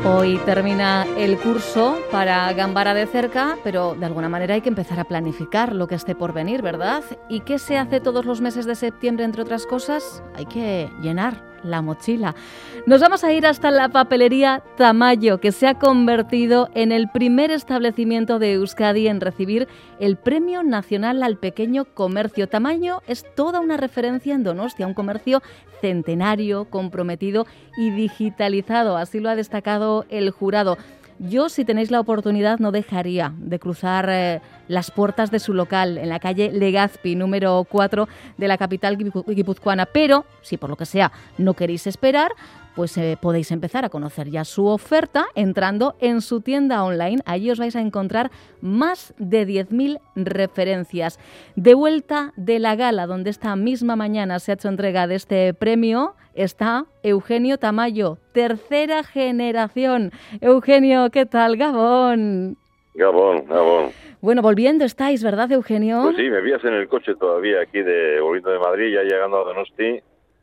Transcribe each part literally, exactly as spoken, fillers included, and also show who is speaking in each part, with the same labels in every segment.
Speaker 1: Hoy termina el curso para Gambara de cerca, pero de alguna manera hay que empezar a planificar lo que esté por venir, ¿verdad? ¿Y qué se hace todos los meses de septiembre, entre otras cosas? Hay que llenar la mochila. Nos vamos a ir hasta la papelería Tamayo, que se ha convertido en el primer establecimiento de Euskadi en recibir el Premio Nacional al Pequeño Comercio. Tamayo es toda una referencia en Donostia, un comercio centenario, comprometido y digitalizado. Así lo ha destacado el jurado. Yo, si tenéis la oportunidad, no dejaría de cruzar eh, las puertas de su local en la calle Legazpi, número cuatro de la capital guipuzcoana. Pero, si por lo que sea no queréis esperar, pues eh, podéis empezar a conocer ya su oferta entrando en su tienda online. Allí os vais a encontrar más de diez mil referencias. De vuelta de la gala, donde esta misma mañana se ha hecho entrega de este premio, está Eugenio Tamayo, tercera generación. Eugenio, ¿qué tal? Gabón.
Speaker 2: Gabón, Gabón.
Speaker 1: Bueno, volviendo estáis, ¿verdad, Eugenio?
Speaker 2: Pues sí, me vías en el coche todavía aquí, de volviendo de Madrid, ya llegando a Donosti.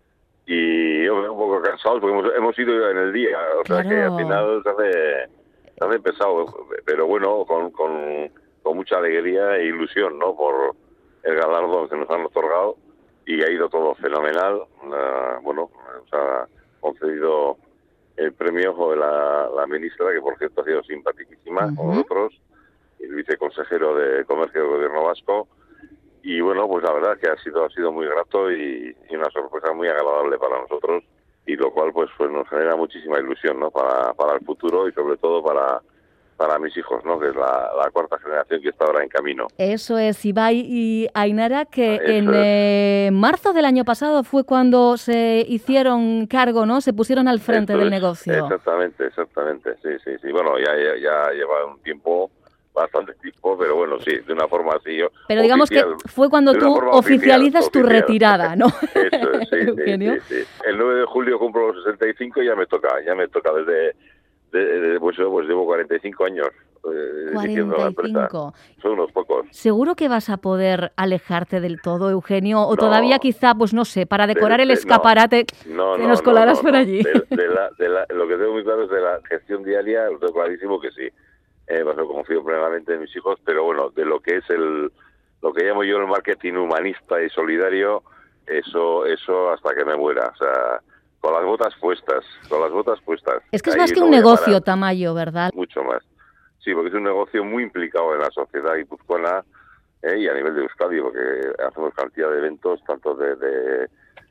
Speaker 2: Y yo me un poco cansado porque hemos, hemos ido en el día, o
Speaker 1: Claro.
Speaker 2: sea que al final se hace, se hace pesado, pero bueno, con, con, con mucha alegría e ilusión, ¿no? Por el galardón que nos han otorgado, y ha ido todo fenomenal. Uh, bueno, nos ha concedido el premio de la, la ministra, que por cierto ha sido simpaticísima, uh-huh, con nosotros, el viceconsejero de Comercio del Gobierno Vasco. Y bueno, pues la verdad que ha sido ha sido muy grato y, y una sorpresa muy agradable para nosotros, y lo cual pues pues nos genera muchísima ilusión, ¿no? Para para el futuro y sobre todo para para mis hijos, ¿no? Que es la, la cuarta generación que está ahora en camino.
Speaker 1: Eso es, Ibai y Ainara, que
Speaker 2: Eso
Speaker 1: en eh, marzo del año pasado fue cuando se hicieron cargo, ¿no? Se pusieron al frente
Speaker 2: Eso
Speaker 1: del
Speaker 2: es,
Speaker 1: negocio.
Speaker 2: Exactamente, exactamente, sí, sí, sí. Bueno, ya, ya, ya lleva un tiempo, bastante tiempo, pero bueno, sí, de una forma así. Yo,
Speaker 1: pero digamos oficial, que fue cuando tú oficializas
Speaker 2: oficial,
Speaker 1: tu
Speaker 2: oficial.
Speaker 1: retirada, ¿no?
Speaker 2: Eso es, sí,
Speaker 1: Eugenio.
Speaker 2: Sí, sí, sí. El nueve de julio cumplo los sesenta y cinco y ya me toca, ya me toca desde, de, de, pues, pues llevo cuarenta y cinco años eh, dirigiendo la empresa. Son unos pocos.
Speaker 1: ¿Seguro que vas a poder alejarte del todo, Eugenio? O no, todavía quizá, pues no sé, para decorar de, el escaparate
Speaker 2: no, no,
Speaker 1: te
Speaker 2: no,
Speaker 1: nos colarás
Speaker 2: no,
Speaker 1: por
Speaker 2: no.
Speaker 1: allí?
Speaker 2: De, de la, de la, lo que tengo muy claro es de la gestión diaria, lo tengo clarísimo que sí. Eh, pues confío plenamente en mis hijos, pero bueno, de lo que es el lo que llamo yo el marketing humanista y solidario, eso eso hasta que me muera, o sea, con las botas puestas, con las botas puestas.
Speaker 1: Es que es más que no un negocio, Tamayo, ¿verdad?
Speaker 2: Mucho más. Sí, porque es un negocio muy implicado en la sociedad guipuzcoana eh, y a nivel de Euskadi, porque hacemos cantidad de eventos, tanto de, de,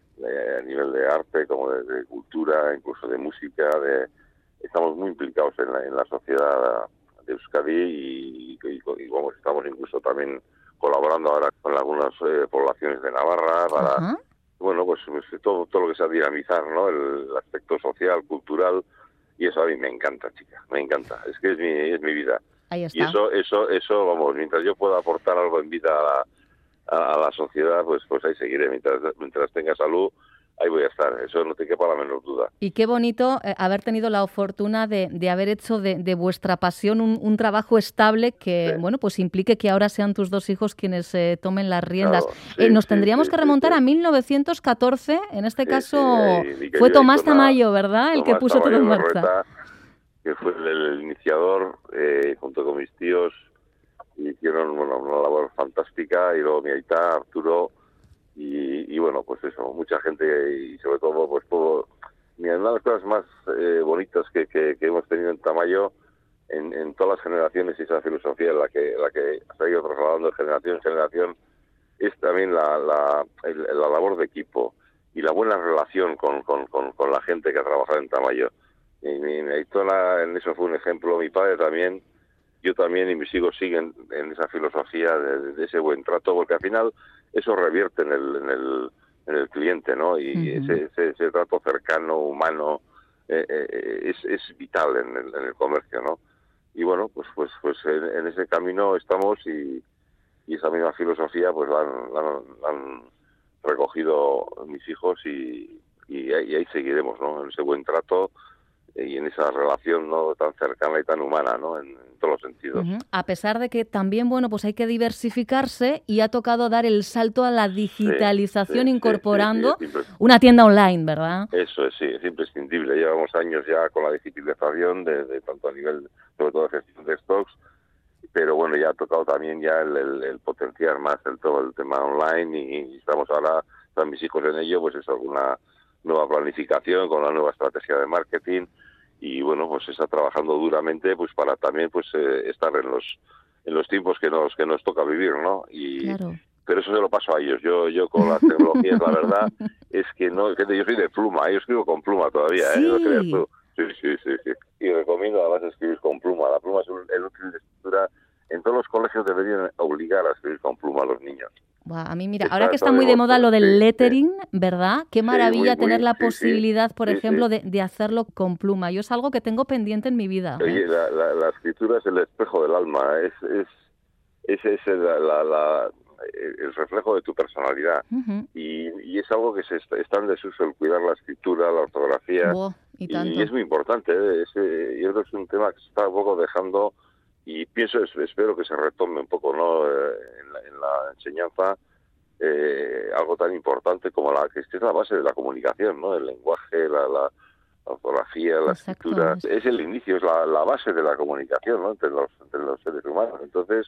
Speaker 2: de a nivel de arte como de, de cultura, incluso de música, de estamos muy implicados en la, en la sociedad de Euskadi y, y, y vamos, estamos incluso también colaborando ahora con algunas eh, poblaciones de Navarra para, uh-huh, bueno, pues, pues todo todo lo que sea dinamizar, ¿no? El aspecto social, cultural, y eso a mí me encanta, chica, me encanta, es que es mi es mi vida.
Speaker 1: Ahí está.
Speaker 2: Y eso eso eso vamos, mientras yo pueda aportar algo en vida a la, a, a la sociedad, pues pues ahí seguiré, mientras mientras tenga salud. Ahí voy a estar, eso no te quepa la menor duda.
Speaker 1: Y qué bonito eh, haber tenido la fortuna de, de haber hecho de, de vuestra pasión un, un trabajo estable que, sí, bueno, pues implique que ahora sean tus dos hijos quienes eh, tomen las riendas. Claro, sí, eh, nos sí, tendríamos sí, que remontar sí, sí. a mil novecientos catorce, en este sí, caso sí, fue Tomás Tamayo, ¿verdad? El
Speaker 2: Tomás
Speaker 1: que puso
Speaker 2: Tamayo
Speaker 1: todo en marcha.
Speaker 2: Berreta, que fue el, el iniciador, eh, junto con mis tíos, y hicieron bueno, una labor fantástica, y luego mi aita, Arturo. Y, y bueno, pues eso, mucha gente y sobre todo, pues todo. Mira, una de las cosas más eh, bonitas que, que, que hemos tenido en Tamayo, en, en todas las generaciones, y esa filosofía en la que, la que se ha ido trasladando de generación en generación, es también la, la, el, la labor de equipo y la buena relación con, con, con, con la gente que ha trabajado en Tamayo. Y mi, mi Aitona, en eso fue un ejemplo, mi padre también, yo también, y mis hijos siguen en esa filosofía de, de ese buen trato, porque al final eso revierte en el en el, en el cliente, ¿no? Y uh-huh, ese, ese, ese trato cercano, humano, eh, eh, es, es vital en el, en el comercio, ¿no? Y bueno, pues pues pues en, en ese camino estamos, y, y esa misma filosofía pues la han, la han, la han recogido mis hijos, y, y, y ahí seguiremos, ¿no? En ese buen trato, y en esa relación, ¿no?, tan cercana y tan humana, ¿no?, en, en todos los sentidos.
Speaker 1: Uh-huh. A pesar de que también, bueno, pues hay que diversificarse y ha tocado dar el salto a la digitalización, sí, sí, incorporando sí, sí, sí, una tienda online, ¿verdad?
Speaker 2: Eso es, sí, es imprescindible. Llevamos años ya con la digitalización, de, de tanto a nivel, sobre todo de gestión de stocks, pero bueno, ya ha tocado también ya el, el, el potenciar más el todo el tema online, y, y estamos ahora, están mis hijos en ello, pues es alguna nueva planificación con la nueva estrategia de marketing, y bueno, pues está trabajando duramente pues para también pues eh, estar en los en los tiempos que nos que nos toca vivir, ¿no? Y
Speaker 1: claro.
Speaker 2: Pero eso se lo paso a ellos. Yo yo con las tecnologías, la verdad es que no, gente, yo soy de pluma, yo escribo con pluma todavía,
Speaker 1: ¿Sí?
Speaker 2: ¿eh? No creas tú. Sí, sí, sí, sí. Y recomiendo además escribir con pluma. La pluma es un, el útil de escritura. En todos los colegios deberían obligar a escribir con pluma a los niños.
Speaker 1: Buah, a mí, mira, está, ahora que está muy de moda lo del sí, lettering, sí. ¿verdad? Qué maravilla sí, muy, muy, tener la sí, posibilidad, sí, por sí, ejemplo, sí. De, de hacerlo con pluma. Yo es algo que tengo pendiente en mi vida.
Speaker 2: Oye,
Speaker 1: ¿eh?
Speaker 2: la, la, la escritura es el espejo del alma, es es es, es el, la, la, el reflejo de tu personalidad. Uh-huh. y, y es algo que se está, está en desuso, el cuidar la escritura, la ortografía.
Speaker 1: Buah, y, tanto.
Speaker 2: y es muy importante, ¿eh? es, yo creo que es un tema que se está un poco dejando, y pienso, espero que se retome un poco, ¿no?, en la, en la enseñanza, eh, algo tan importante como la que es la base de la comunicación, ¿no?, el lenguaje, la, la, la ortografía, la Exacto. escritura, es el inicio, es la, la base de la comunicación, ¿no?, entre los, entre los seres humanos. Entonces,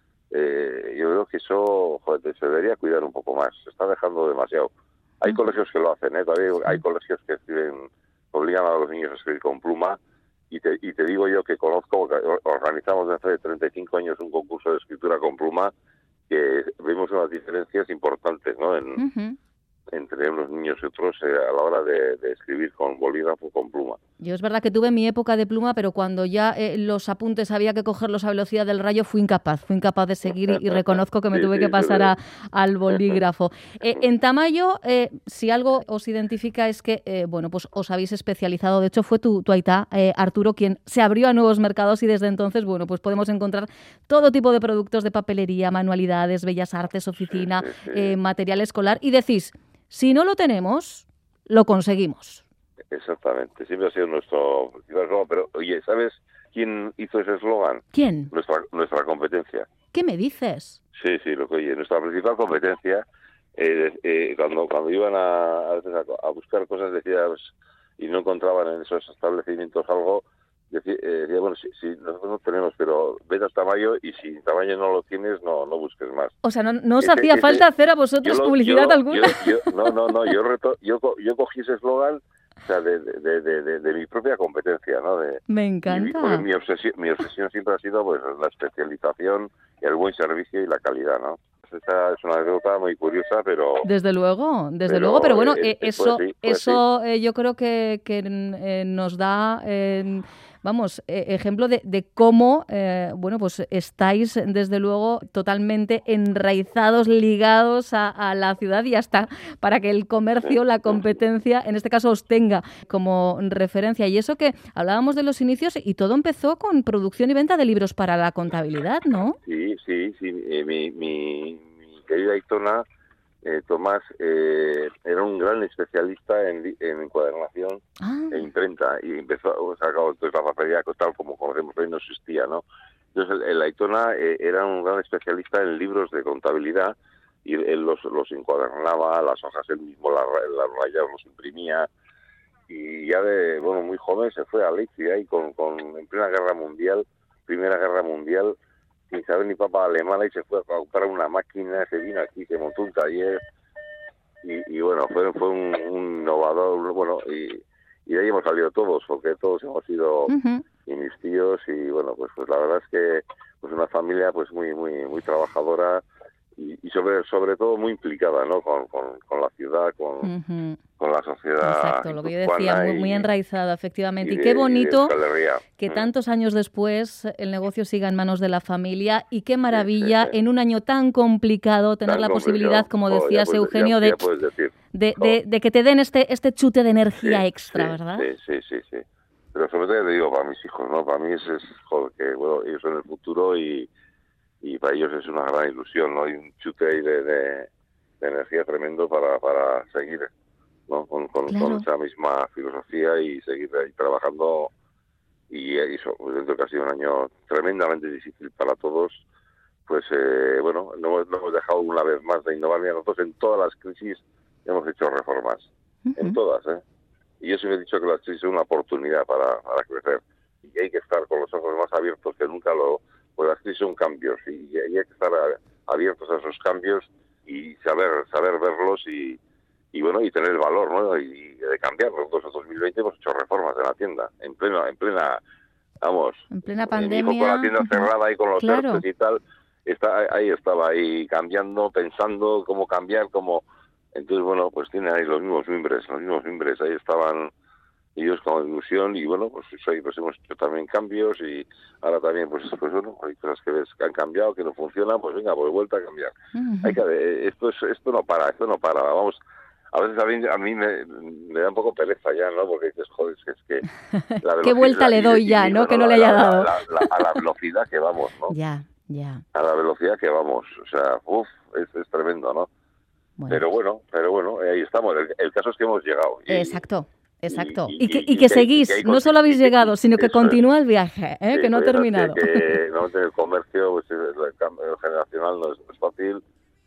Speaker 2: eh, yo creo que eso, joder, se debería cuidar un poco más, se está dejando demasiado. Hay uh-huh. colegios que lo hacen, ¿eh? Todavía sí. hay colegios que escriben, obligan a los niños a escribir con pluma. Y te, y te digo yo que conozco, que organizamos desde hace treinta y cinco años un concurso de escritura con pluma, que vemos unas diferencias importantes, ¿no?, en, uh-huh. entre unos niños y otros eh, a la hora de, de escribir con bolígrafo o con pluma.
Speaker 1: Yo es verdad que tuve mi época de pluma, pero cuando ya eh, los apuntes había que cogerlos a velocidad del rayo, fui incapaz, fui incapaz de seguir, y, y reconozco que me sí, tuve sí, que pasar a, al bolígrafo. Eh, en Tamayo, eh, si algo os identifica es que, eh, bueno, pues os habéis especializado. De hecho, fue tu, tu aitá, eh, Arturo, quien se abrió a nuevos mercados, y desde entonces, bueno, pues podemos encontrar todo tipo de productos de papelería, manualidades, bellas artes, oficina, sí, sí, sí. Eh, material escolar, y decís, si no lo tenemos, lo conseguimos.
Speaker 2: Exactamente, siempre ha sido nuestro eslogan, pero oye, ¿sabes quién hizo ese eslogan?
Speaker 1: ¿Quién?
Speaker 2: Nuestra nuestra competencia.
Speaker 1: ¿Qué me dices?
Speaker 2: Sí, sí, lo que oye, nuestra principal competencia, eh, eh, cuando cuando iban a, a, a buscar cosas, decía, pues, y no encontraban en esos establecimientos algo, decía, eh, decía bueno, si, si nosotros no tenemos, pero vete hasta Tamayo, y si Tamayo no lo tienes, no no busques más.
Speaker 1: O sea, no, no os ese, hacía ese, falta hacer a vosotros lo, publicidad
Speaker 2: yo,
Speaker 1: alguna.
Speaker 2: Yo, yo, no, no, no, yo, reto, yo, yo cogí ese eslogan, o sea, de, de, de, de, de mi propia competencia, ¿no? De,
Speaker 1: Me encanta.
Speaker 2: Mi, mi, obsesión, mi obsesión siempre ha sido pues la especialización, el buen servicio y la calidad, ¿no? Esta es una anécdota muy curiosa, pero...
Speaker 1: Desde luego, desde pero, luego, pero bueno, eh, eso, pues sí, pues eso sí. eh, yo creo que, que eh, nos da... Eh, Vamos, eh, ejemplo de, de cómo, eh, bueno, pues estáis desde luego totalmente enraizados, ligados a, a la ciudad, y hasta para que el comercio, la competencia, en este caso os tenga como referencia. Y eso que hablábamos de los inicios, y todo empezó con producción y venta de libros para la contabilidad, ¿no?
Speaker 2: Sí, sí, sí. Eh, mi, mi, mi querida Aitona, Eh, Tomás eh, era un gran especialista en, en encuadernación ah. e imprenta, y empezó, o sea, entonces la papelería tal como conocemos hoy no existía, ¿no? Entonces el, el Aitona eh, era un gran especialista en libros de contabilidad, y él los, los encuadernaba, las hojas él mismo las, las rayas los imprimía, y ya de, bueno, muy joven se fue a Leipzig, ahí con, con, en plena guerra mundial, primera guerra mundial, sin saber ni papa alemana, y se fue a comprar una máquina, se vino aquí, se montó un taller, y, y bueno, fue fue un, un innovador, bueno, y, y de ahí hemos salido todos, porque todos hemos sido, uh-huh. y mis tíos, y bueno, pues pues la verdad es que pues una familia pues muy muy muy trabajadora, y, y sobre sobre todo muy implicada, ¿no?, con, con, con la ciudad, con, uh-huh. con la sociedad.
Speaker 1: Exacto, lo que yo decía, muy, muy enraizada, efectivamente. Y,
Speaker 2: y de,
Speaker 1: qué bonito
Speaker 2: y
Speaker 1: que tantos años después el negocio siga en manos de la familia, y qué maravilla sí, sí, sí. en un año tan complicado tener tan la posibilidad, como oh, decías, puedes, Eugenio, ya, ya de, de, oh. de, de que te den este este chute de energía
Speaker 2: sí,
Speaker 1: extra,
Speaker 2: sí,
Speaker 1: ¿verdad?
Speaker 2: Sí, sí, sí, sí. Pero sobre todo te digo, para mis hijos, ¿no? Para mí es, es joder, que bueno, ellos son el futuro, y y para ellos es una gran ilusión, ¿no? Hay un chute ahí de, de, de energía tremendo para, para seguir, ¿no? Con, con,
Speaker 1: claro.
Speaker 2: con esa misma filosofía y seguir ahí trabajando. Y eso, pues dentro que ha sido un año tremendamente difícil para todos, pues eh, bueno, no hemos, no hemos dejado una vez más de innovar. Mira, nosotros en todas las crisis hemos hecho reformas, uh-huh. en todas, ¿eh? Y yo siempre he dicho que las crisis son una oportunidad para, para crecer. Y hay que estar con los ojos más abiertos que nunca, lo pues las crisis son cambios, y, y hay que estar a, abiertos a esos cambios y saber saber verlos y, y bueno, y tener el valor, ¿no? Y, y de cambiar. Nosotros en dos mil veinte hemos hecho reformas en la tienda, en plena, en plena, vamos,
Speaker 1: en plena pandemia.
Speaker 2: Mi hijo con la tienda cerrada ahí con los
Speaker 1: claro.
Speaker 2: cercos y tal, está, ahí estaba ahí cambiando, pensando cómo cambiar, cómo... Entonces, bueno, pues tienen ahí los mismos mimbres, los mismos mimbres, ahí estaban ellos con ilusión y bueno, pues ahí pues hemos hecho también cambios y ahora también, pues, pues bueno, hay cosas que ves que han cambiado, que no funcionan, pues venga, pues vuelta a cambiar. Uh-huh. Hay que, esto, es, esto no para, esto no para, vamos... A veces a mí, a mí me, me da un poco pereza ya, ¿no? Porque dices, joder, es que... Es que la
Speaker 1: ¿qué vuelta le doy ya, no? Que no le haya dado.
Speaker 2: La, la, la, a la velocidad que vamos, ¿no?
Speaker 1: Ya, ya.
Speaker 2: A la velocidad que vamos. O sea, uff, es, es tremendo, ¿no? Bueno. Pero bueno, pero bueno, ahí estamos. El, el caso es que hemos llegado. Y,
Speaker 1: Exacto. Exacto. Y, y, y, que, y que y seguís, que hay, no solo habéis llegado, sino que continúa el viaje, ¿eh? Sí, que no ha terminado.
Speaker 2: Que, que no, el comercio, pues, el cambio generacional no es, no es fácil.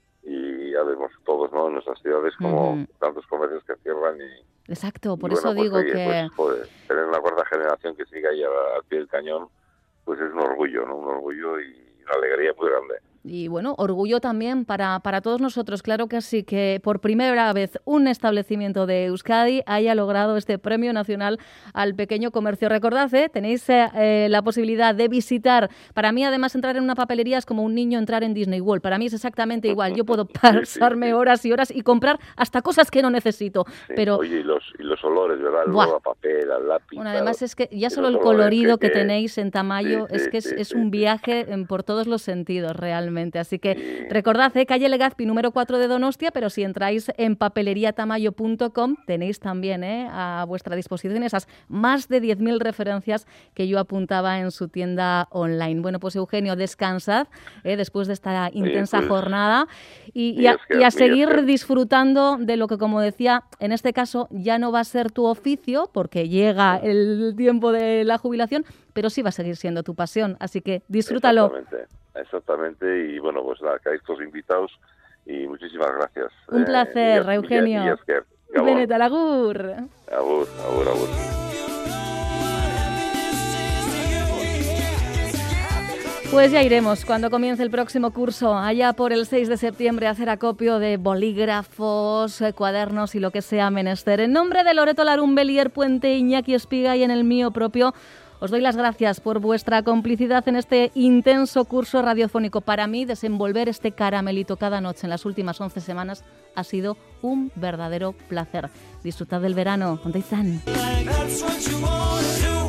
Speaker 2: Y ya vemos todos, ¿no? En nuestras ciudades como uh-huh. tantos comercios que cierran y...
Speaker 1: Exacto, por
Speaker 2: y
Speaker 1: eso
Speaker 2: bueno,
Speaker 1: digo
Speaker 2: pues, oye,
Speaker 1: que...
Speaker 2: Pues, joder, tener una cuarta generación que siga ahí al pie del cañón, pues es un orgullo, ¿no? Un orgullo y una alegría muy grande.
Speaker 1: Y bueno, orgullo también para, para todos nosotros, claro que sí, que por primera vez un establecimiento de Euskadi haya logrado este Premio Nacional al Pequeño Comercio. Recordad, ¿eh? tenéis eh, la posibilidad de visitar, para mí además entrar en una papelería es como un niño entrar en Disney World, para mí es exactamente igual, yo puedo pasarme sí, sí, sí. horas y horas y comprar hasta cosas que no necesito.
Speaker 2: Sí.
Speaker 1: Pero
Speaker 2: Oye, y los, y los olores, ¿verdad? El olor a papel, al lápiz.
Speaker 1: Bueno, además
Speaker 2: claro.
Speaker 1: es que ya solo el colorido que, que tenéis en Tamayo sí, es que es, sí, es sí, un viaje sí. por todos los sentidos realmente. Así que sí. recordad, ¿eh? calle Legazpi número cuatro de Donostia, pero si entráis en papelería tamayo punto com tenéis también ¿eh? a vuestra disposición esas más de diez mil referencias que yo apuntaba en su tienda online. Bueno, pues Eugenio, descansad ¿eh? después de esta intensa sí, pues, jornada y, y, a, que, y a seguir que... disfrutando de lo que, como decía, en este caso ya no va a ser tu oficio porque llega el tiempo de la jubilación, pero sí va a seguir siendo tu pasión. Así que disfrútalo.
Speaker 2: Exactamente. Exactamente, y bueno, pues nada, que hay estos invitados y muchísimas gracias.
Speaker 1: Un placer, eh, Eugenio. Benet, agur.
Speaker 2: Agur, agur, agur.
Speaker 1: Pues ya iremos cuando comience el próximo curso, allá por el seis de septiembre, a hacer acopio de bolígrafos, eh, cuadernos y lo que sea menester. En nombre de Loreto Larún, Belier Puente, Iñaki Espiga y en el mío propio, os doy las gracias por vuestra complicidad en este intenso curso radiofónico. Para mí, desenvolver este caramelito cada noche en las últimas once semanas ha sido un verdadero placer. Disfrutad del verano. ¿Dónde están?